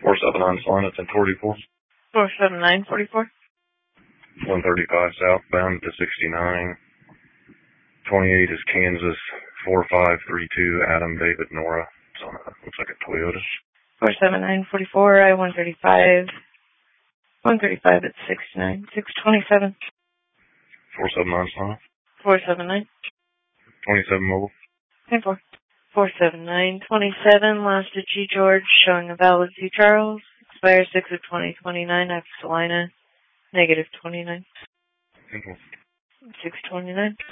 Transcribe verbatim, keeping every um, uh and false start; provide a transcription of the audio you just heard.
four seven nine Salina, ten forty-four. four seven nine forty-four. one thirty-five southbound to sixty-nine. twenty-eight is Kansas, four five three two, Adam David Nora. It's on a, looks like a Toyota. four seven nine forty-four, I one thirty-five. one thirty-five at sixty-nine. six twenty-seven. four seven nine Salina. four seven nine. twenty-seven mobile. ten four. four seven nine twenty-seven, last at G George, showing a valid C Charles. Expires six of twenty twenty-nine after Salina. Negative twenty-nine. ten four. six twenty-nine.